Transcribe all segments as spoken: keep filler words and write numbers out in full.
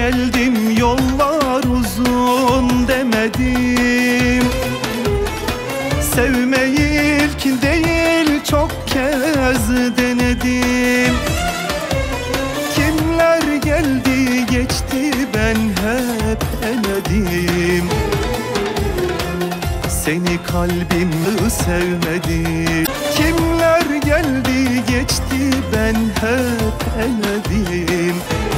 geldim, yollar uzun demedim. Sevmeyi ilk değil çok kez denedim. Kimler geldi geçti ben hep eledim. Seni kalbim sevmedi. Kimler geldi geçti ben hep eledim.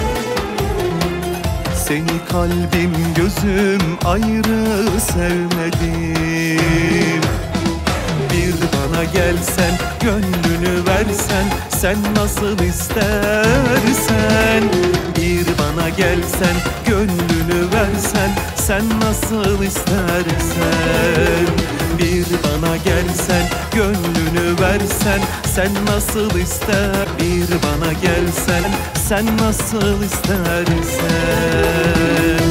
Seni kalbim gözüm ayrı sevmedim. Bir bana gelsen, gönlünü versen, sen nasıl istersen. Bir bana gelsen, gönlünü versen, sen nasıl istersen. Bir bana gelsen, gönlünü versen, sen nasıl ister. Bir bana gelsen, sen nasıl istersen.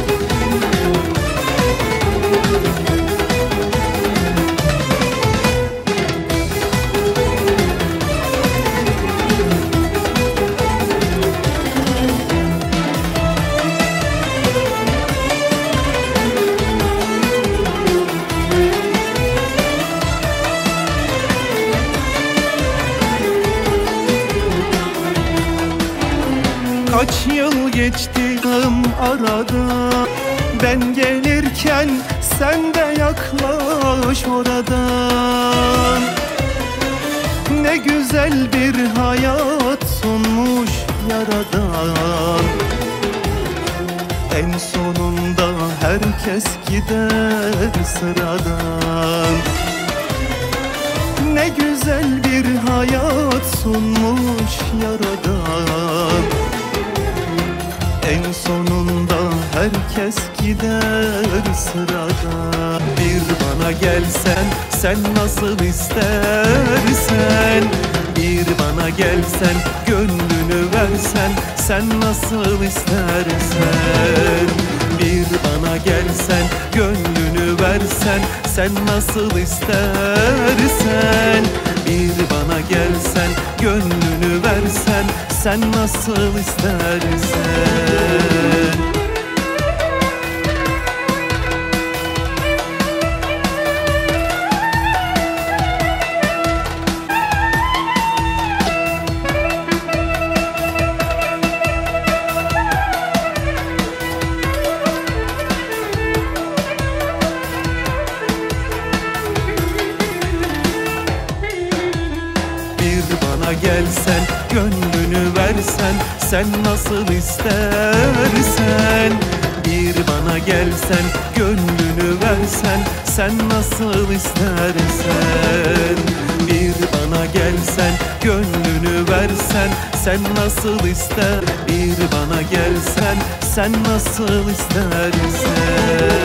Kaç yıl geçti arada, ben gelirken sen de yaklaş oradan. Ne güzel bir hayat sunmuş yaradan. En sonunda herkes gider sıradan. Ne güzel bir hayat sunmuş yaradan. En sonunda herkes gider sıradan. Bir bana gelsen, sen nasıl istersen. Bir bana gelsen, gönlünü versen, sen nasıl istersen. Bir bana gelsen, gönlünü versen, sen nasıl istersen. Bir bana gelsen, gönlünü versen, sen nasıl istersen. Bana gelsen, gönlünü versen, sen nasıl istersen. Bir bana gelsen, gönlünü versen, sen nasıl istersen. Bir bana gelsen, gönlünü versen, sen nasıl ister. Bir bana gelsen, sen nasıl istersen.